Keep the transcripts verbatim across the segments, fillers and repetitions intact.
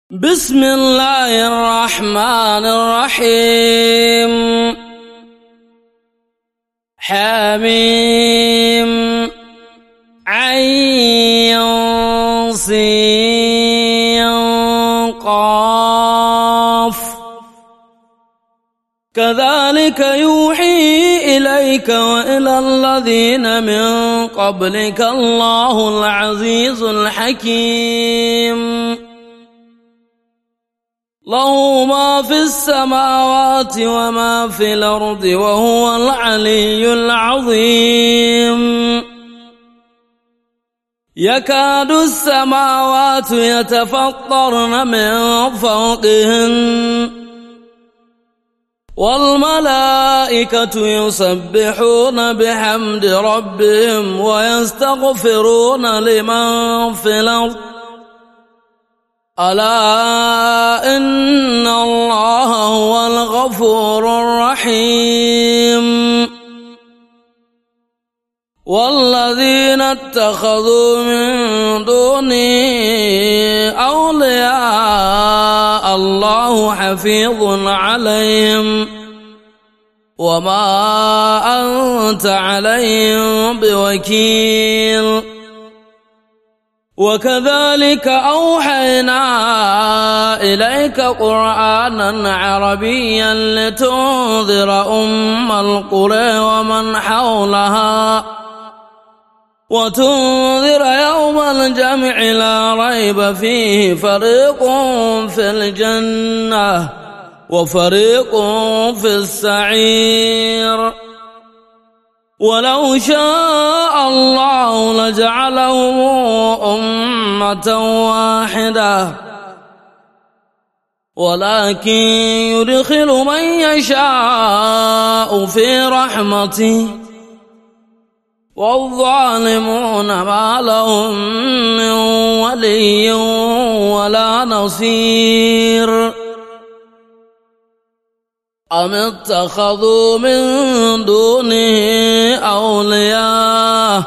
بسم الله الرحمن الرحيم. حميم عين سين قاف. كذلك يوحي إليك وإلى الذين من قبلك الله العزيز الحكيم. له ما في السماوات وما في الأرض وهو العلي العظيم. يكاد السماوات يتفطرن من فوقهن والملائكة يسبحون بحمد ربهم ويستغفرون لمن في الأرض ألا إن الله هو الغفور الرحيم. والذين اتخذوا من دونه أولياء الله حفيظ عليهم وما أنت عليهم بوكيل. وكذلك أوحينا إليك قرآنا عربيا لتنذر أم القرى ومن حولها وتنذر يوم الجمع لا ريب فيه فريق في الجنة وفريق في السعير. ولو شاء الله لجعلهم أمة واحدة ولكن يدخل من يشاء في رحمته والظالمون ما لهم من ولي ولا نصير. أم اتخذوا من دونه أولياء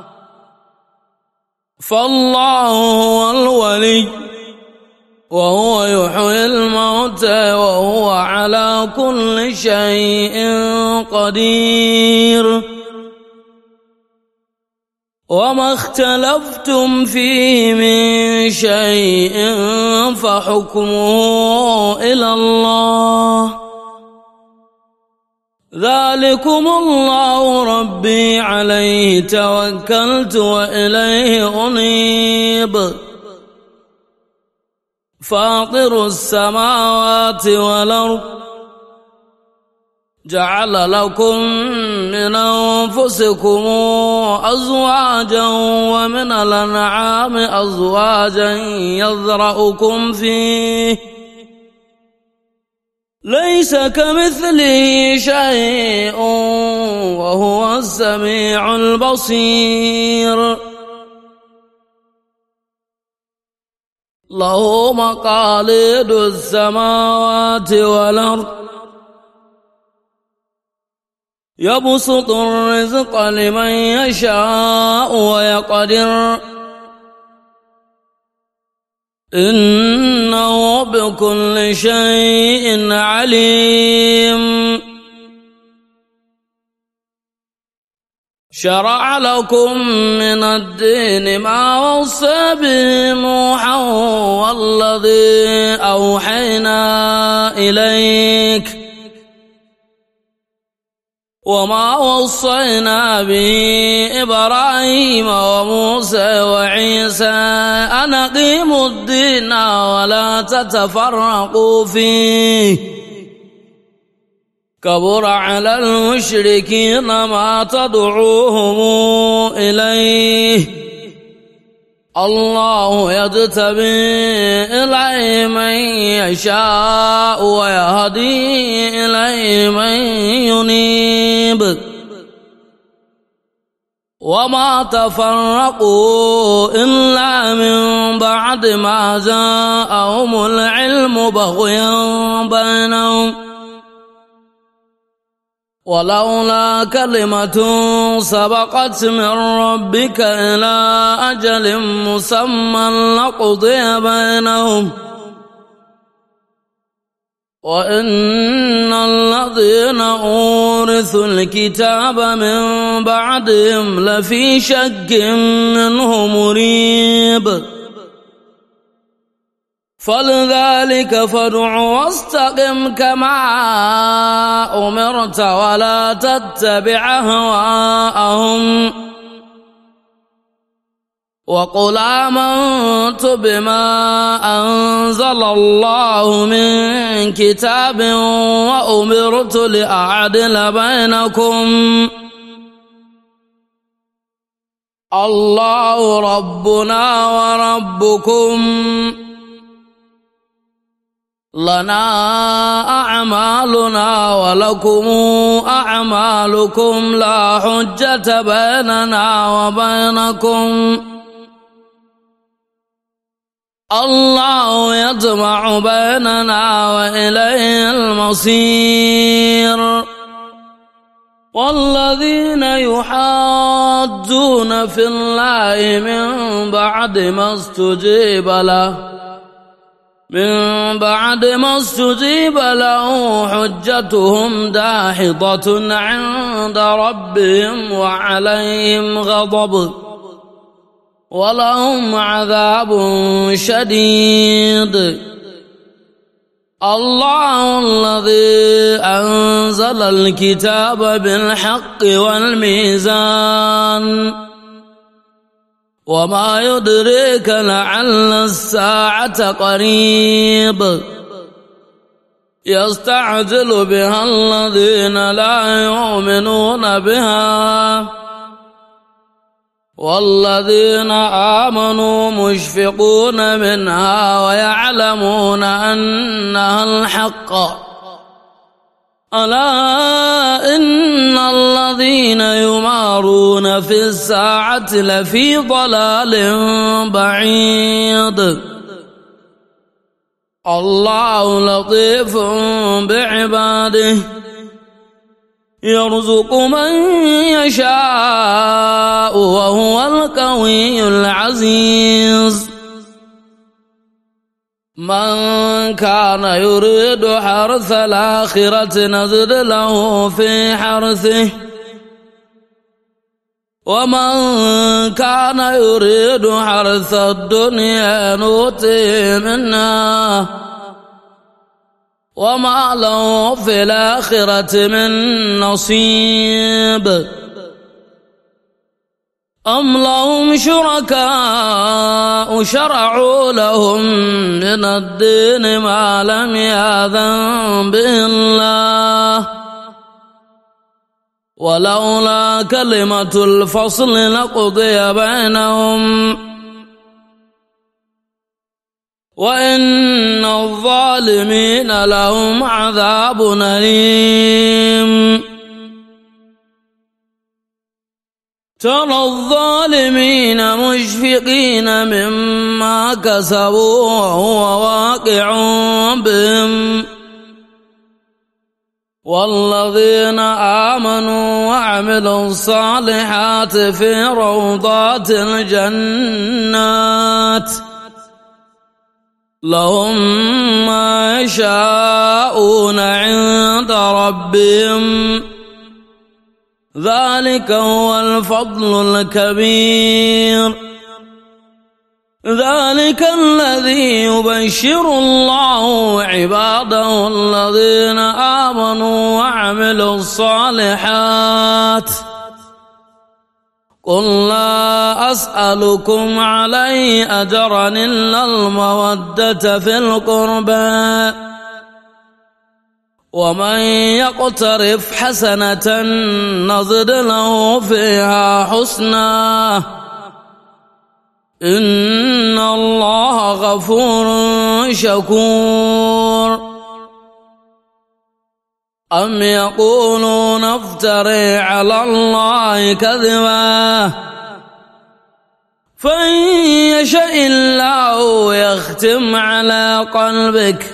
فالله هو الولي وهو يحيي الموتى وهو على كل شيء قدير. وما اختلفتم فيه من شيء فحكمه إلى الله ذلكم الله ربي عليه توكلت وإليه أنيب. فاطر السماوات والأرض جعل لكم من أنفسكم أزواجا ومن الأنعام أزواجا يذرأكم فيه ليس كمثله شيء وهو السميع البصير. له مقاليد السماوات والأرض يبسط الرزق لمن يشاء ويقدر إنه بكل شيء عليم. شرع لكم من الدين ما وصى به نوحا والذي أوحينا إليك وما وصينا به إبراهيم وموسى وعيسى أن أقيموا الدين ولا تتفرقوا فيه كبر على المشركين ما تدعوهم إليه الله يجتبي إليه من يشاء ويهدي إليه من ينيب. وما تفرقوا إلا من بعد ما جاءهم العلم بغيا بينهم ولولا كلمة سبقت من ربك إلى أجل مسمى لقضي بينهم وإن الذين أورثوا الكتاب من بعدهم لفي شك منه مريب فلذلك فادع واستقم كما أمرت ولا تتبع أهواءهم وقل آمنت بما أنزل الله من كتاب وأمرت لأعدل بينكم الله ربنا وربكم لنا أعمالنا ولكم أعمالكم لا حجة بيننا وبينكم الله يجمع بيننا وإليه المصير والذين يحاجون في الله من بعد ما استجيب له من بعد ما استجيب له حجتهم داحضة عند ربهم وعليهم غضب ولهم عذاب شديد الله الذي أنزل الكتاب بالحق والميزان وما يدريك لعل الساعة قريب يستعجل بها الذين لا يؤمنون بها والذين آمنوا مشفقون منها ويعلمون أنها الحق ألا إن الذين يمارون في الساعة لفي ضلال بعيد الله لطيف بعباده يرزق من يشاء وهو القوي العزيز من كان يريد حرث الآخرة نزد له في حرثه ومن كان يريد حرث الدنيا نؤته منها وما له في الآخرة من نصيب أم لهم شركاء شرعوا لهم من الدين ما لم يأذن به الله ولولا كلمة الفصل لقضي بينهم وإن الظالمين لهم عذاب أليم ترى الظالمين مشفقين مما كسبوا وهو واقع بهم والذين آمنوا وعملوا الصالحات في روضات الجنات لهم ما يشاءون عند ربهم ذلك هو الفضل الكبير ذلك الذي يبشر الله عباده الذين آمنوا وعملوا الصالحات قل لا أسألكم عليه أجرا إلا المودة في القربى ومن يقترف حسنة نزد له فيها حسنا إن الله غفور شكور أم يقولون افتري على الله كذبا فإن يشاء الله يختم على قلبك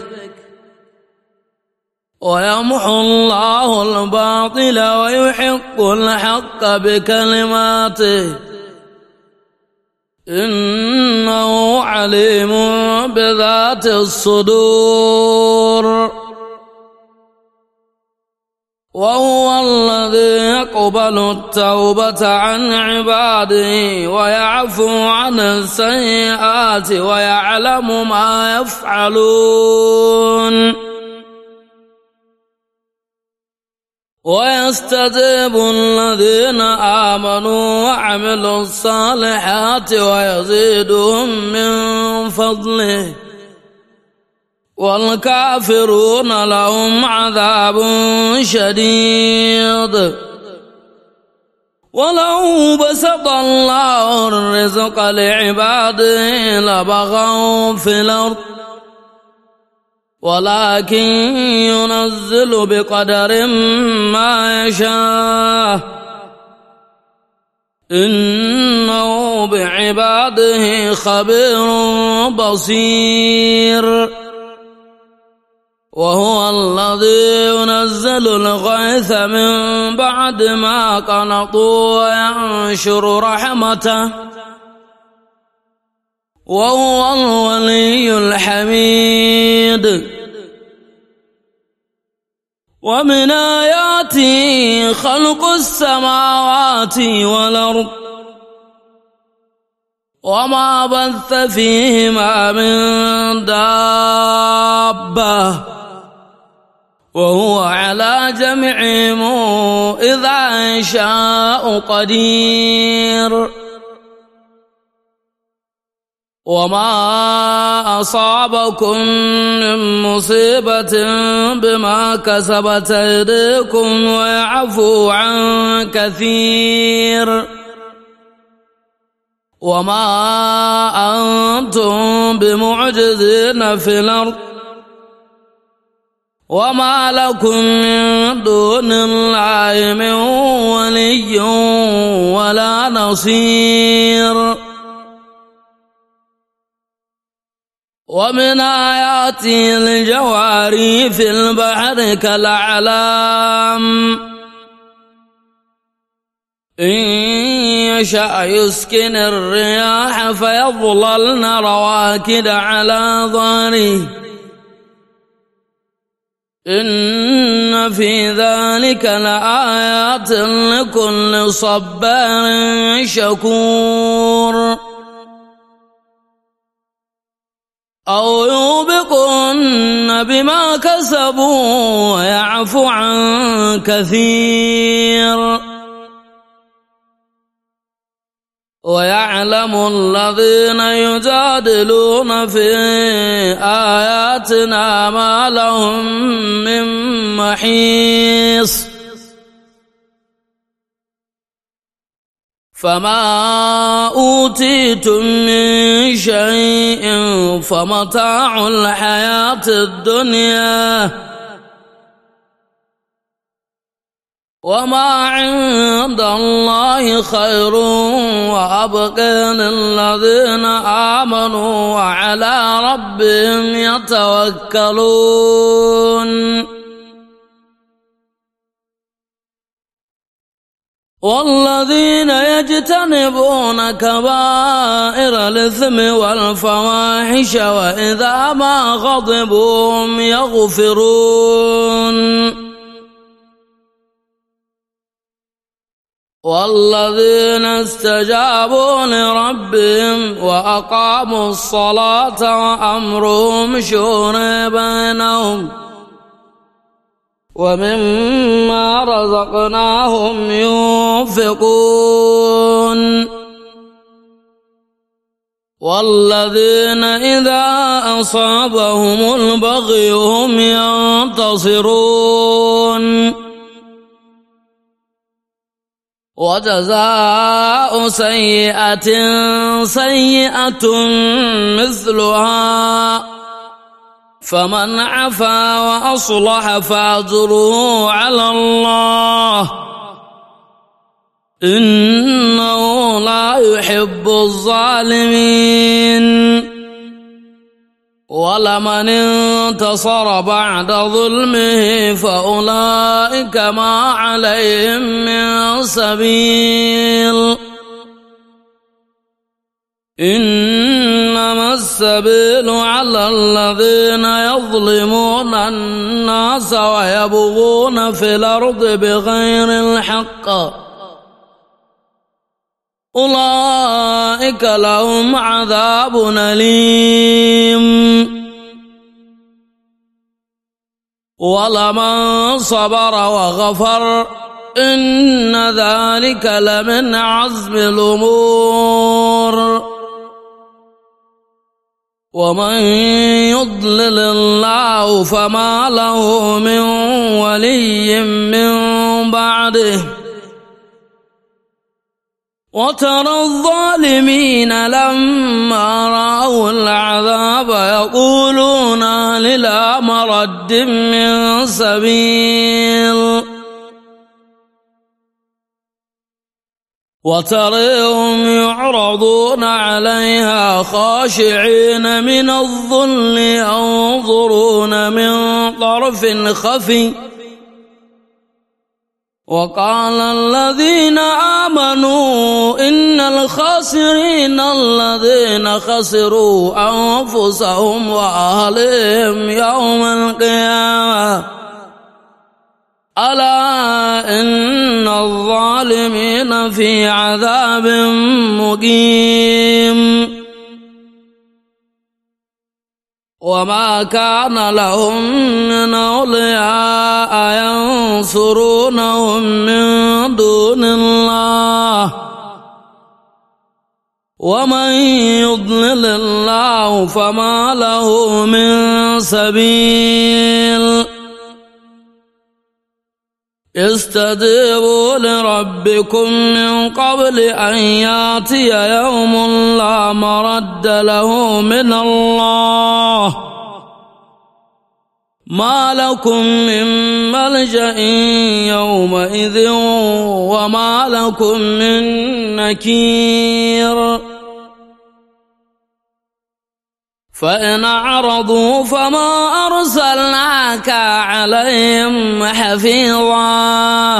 ويمحو الله الباطل ويحق الحق بكلماته إنه عليم بذات الصدور وهو الذي يقبل التوبة عن عباده ويعفو عن السيئات ويعلم ما يفعلون ويستجيب الذين آمنوا وعملوا الصالحات ويزيدهم من فضله والكافرون لهم عذاب شديد ولو بسط الله الرزق لعباده لبغوا في الأرض ولكن ينزل بقدر ما يشاء إنه بعباده خبير بصير وهو الذي ينزل الغيث من بعد ما قنطوا وينشر رحمته وهو الولي الحميد ومن آياته خلق السماوات والأرض وما بث فيهما من دابة وهو على جمعهم إذا شاء قدير وما أصابكم من مصيبة بما كسبت أيديكم ويعفو عن كثير وما أنتم بمعجزين في الأرض وما لكم من دون الله من ولي ولا نصير ومن آياته الجواري في البحر كالأعلام إن يشأ يسكن الرياح فيظللن رواكد على ظهره إن في ذلك لآيات لكل صبار شكور أو يوبقن بما كسبوا ويعفو عن كثير ويعلم الذين يجادلون في آياتنا ما لهم من محيص فما أوتيتم من شيء فمتاع الحياة الدنيا وما عند الله خير وأبقى للذين آمنوا وعلى ربهم يتوكلون والذين يجتنبون كبائر الإثم والفواحش وإذا ما غضبوا هم يغفرون والذين استجابوا لربهم وأقاموا الصلاة وأمرهم شورى بينهم ومما رزقناهم ينفقون والذين إذا أصابهم البغي هم ينتصرون وجزاء سيئة سيئة مثلها فمن عفا وأصلح فأجره على الله إنه لا يحب الظالمين ولمن انتصر بعد ظلمه فأولئك ما عليهم من سبيل إنما السبيل على الذين يظلمون الناس ويبغون في الأرض بغير الحق أولئك لهم عذاب أليم ولمن صبر وغفر إن ذلك لمن عزم الأمور ومن يضلل الله فما له من ولي من بعده وترى الظالمين لما رأوا العذاب يقولون هل إلى مرد من سبيل وتريهم يعرضون عليها خاشعين من الظل ينظرون من طرف خفي وقال الذين آمنوا إن الخاسرين الذين خسروا أنفسهم وأهلهم يوم القيامة ألا إن الظالمين في عذاب مقيم وما كان لهم من أولياء ينصرونهم من دون الله ومن يضلل الله فما له من سبيل استجيبوا لربكم من قبل أن يأتي يوم لا مرد له من الله ما لكم من ملجأ يومئذ وما لكم من نكير فإن أعرضوا فما أرسلناك عليهم حفيظا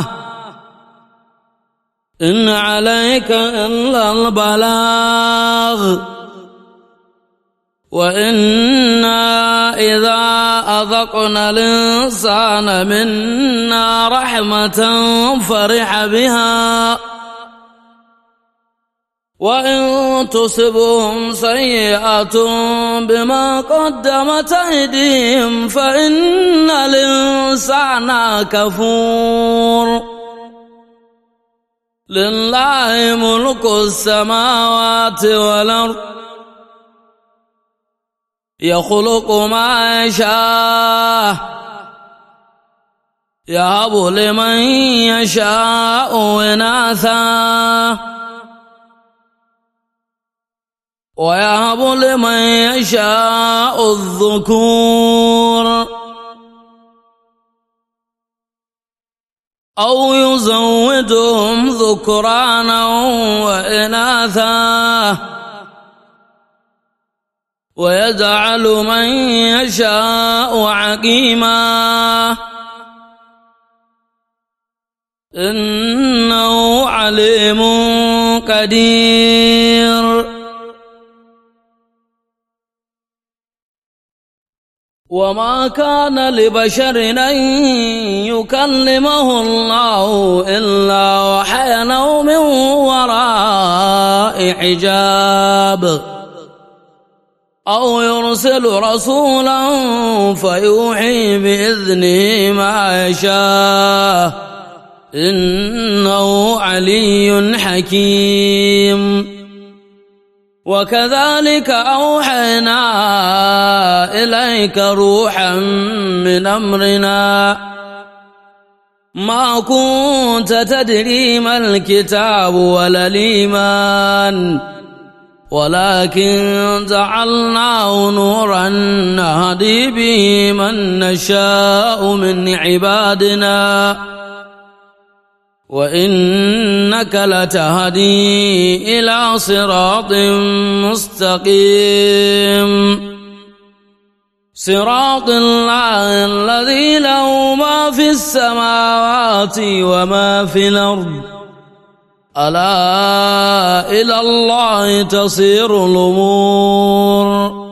إن عليك إلا البلاغ وإنا إذا أذقنا الإنسان منا رحمة فرح بها وإن تصبهم سيئة بما قدمت أيديهم فإن الإنسان كفور لله ملك السماوات والأرض يخلق ما يشاء يهب لمن يشاء إناثا ويهب لمن يشاء الذكور أو يزودهم ذكرانا وإناثا ويجعل من يشاء عقيما إنه عليم قدير وما كان لبشر أن يكلمه الله إلا وحيا أو من وراء حجاب أو يرسل رسولا فيوحي بإذنه ما يشاء إنه علي حكيم وكذلك أوحينا إليك روحا من أمرنا ما كنت تدري ما الكتاب ولا الإيمان ولكن جعلناه نورا نهدي به من نشاء من عبادنا وإنك لتهدي إلى صراط مستقيم صراط الله الذي له ما في السماوات وما في الأرض ألا إلى الله تصير الأمور.